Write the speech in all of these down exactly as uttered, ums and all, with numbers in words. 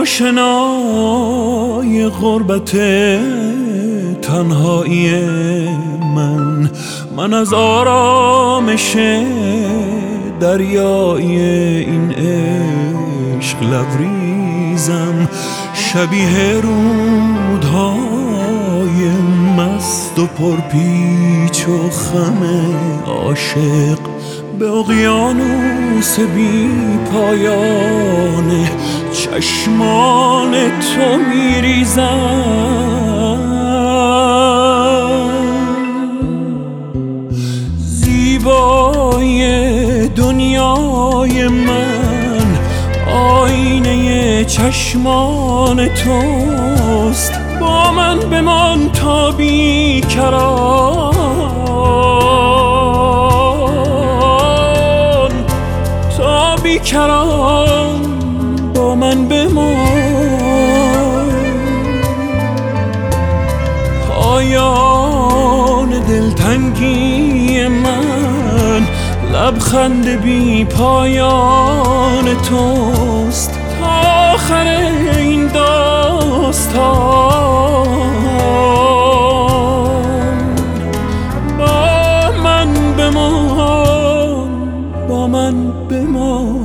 آشنای غربت تنهایی من، من از آرامش دریای این عشق لبریزم، شبیه رودهای مست و پرپیچ و خم عاشق به اقیانوس بی پایان چشمان تو میریزم. زیبای دنیای من آینه چشمان توست، با من بمان تا بیکران، تا بیکران با من بمان. پایان دلتنگی من لبخند بی پایان توست، تا آخر این داستان. با من بمان، با من بمان.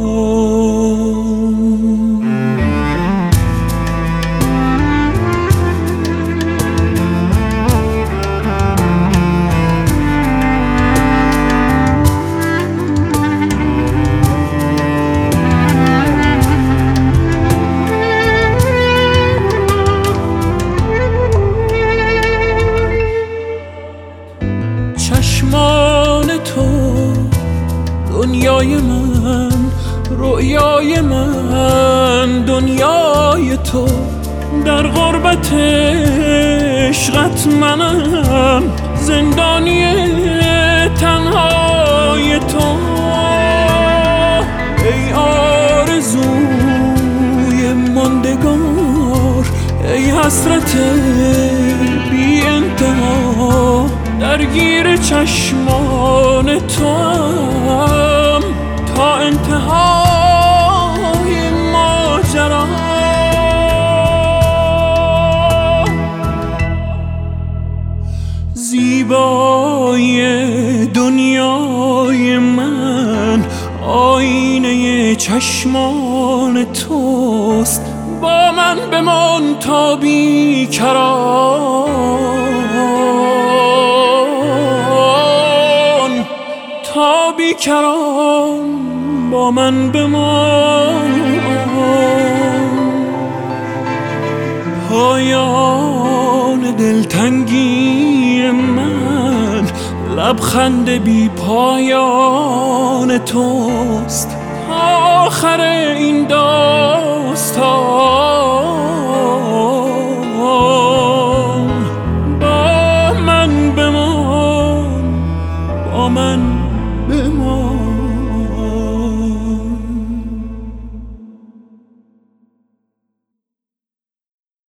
چشمان تو دنیای من، رویای من دنیای تو، در غربت عشقت منم زندانی تنهای تو. ای آرزوی ماندگار، ای حسرت بی انتها، درگیر چشمان توام تا انتهای ماجرا. زیبای دنیای من آینه چشمان توست، با من بمان تا بیکران، تا بیکران با من بمان. پایان دلتنگی من لبخند بی پایان توست، تا آخر این داستان. با من بمان، با من بمان.